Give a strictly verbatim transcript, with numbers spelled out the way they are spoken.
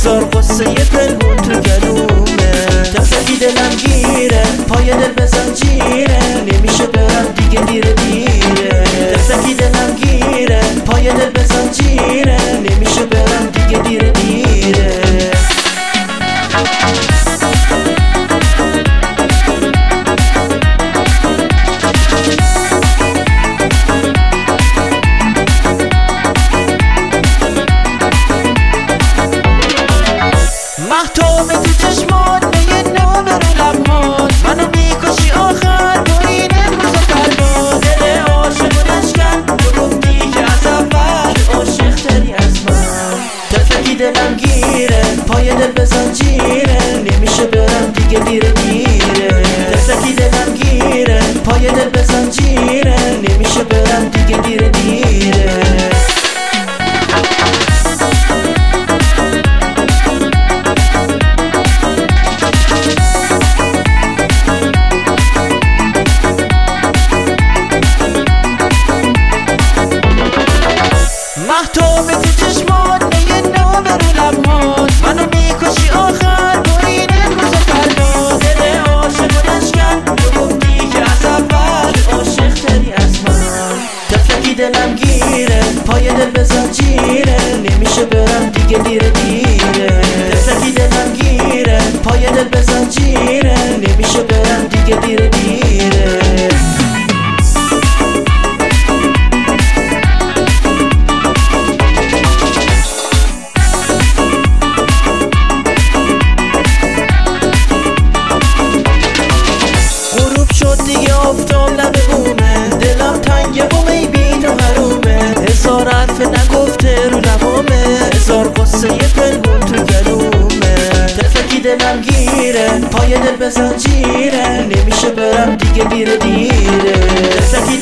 هزار قصه پنهون تو گلومه. دفتکی دلم گیره، پای دل به زنجیره، نمیشه برم دیگه دیره دیره. دفتکی دلم گیره، پای دل به زنجیره، نمیشه برم دیگه دیره دیره. مهتاب تو چشمات به یه نام رو لبهات، منو میکشی آخر با این امروز و فردا. دل عاشق و نشکن تو گفتی که از اول عاشق تری از من. دفتکی دلم گیره، پای دل به زنجیره، نمیشه برم دیگه دیره دیره. دفتکی دلم گیره، پای دل به زنجیره، نمیشه برم دیگه دیره دیره. مهتاب تو چشمات به یه نام رو لبهات، منو میکشی آخر با این امروز و فردا. دل عاشق و نشکن تو گفتی که از اول عاشق تری از من. دفتکی دلم گیره، پای دل به زنجیره، نمیشه برم دیگه دیره دیره. دفتکی دلم گیره، پای دل به زنجیره، نمیشه برم دیگه دیره دیره. دیگه افتام لب بومه، دلم تنگه و می بی تو حرومه. هزار حرف نگفته رو لبامه، هزار قصه پنهون تو گلومه. دفتکی دلم گیره، پای دل به زنجیره، نمیشه برم دیگه دیره دیره.